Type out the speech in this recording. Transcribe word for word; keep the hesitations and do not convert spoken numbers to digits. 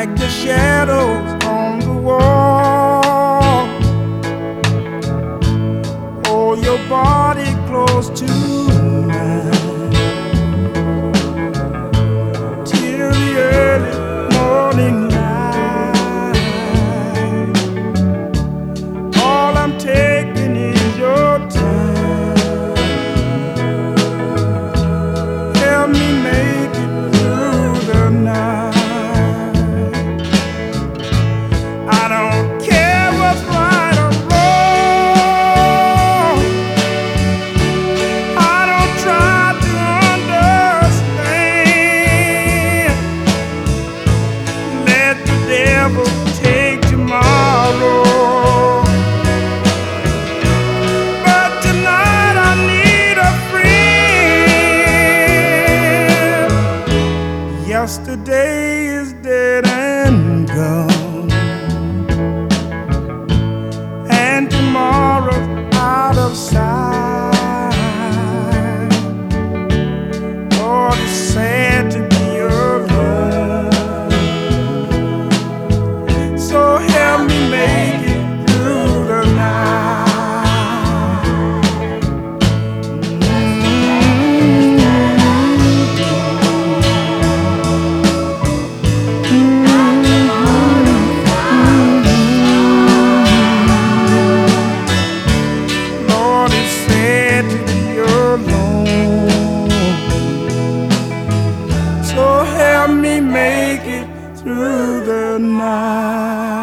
like the shadows on the wall. Hold your body close to mine till the early morning light. All I'm taking is your time. Help me make it through the night. I don't care what's right or wrong. I don't try to understand. Let the devil take tomorrow, but tonight I need a friend. Yesterday is dead and gone, and tomorrow's out of sight. Lord, it's sad to be alone, so help me make it through the night. Lord, it's sad to be alone, so help me make it through the night.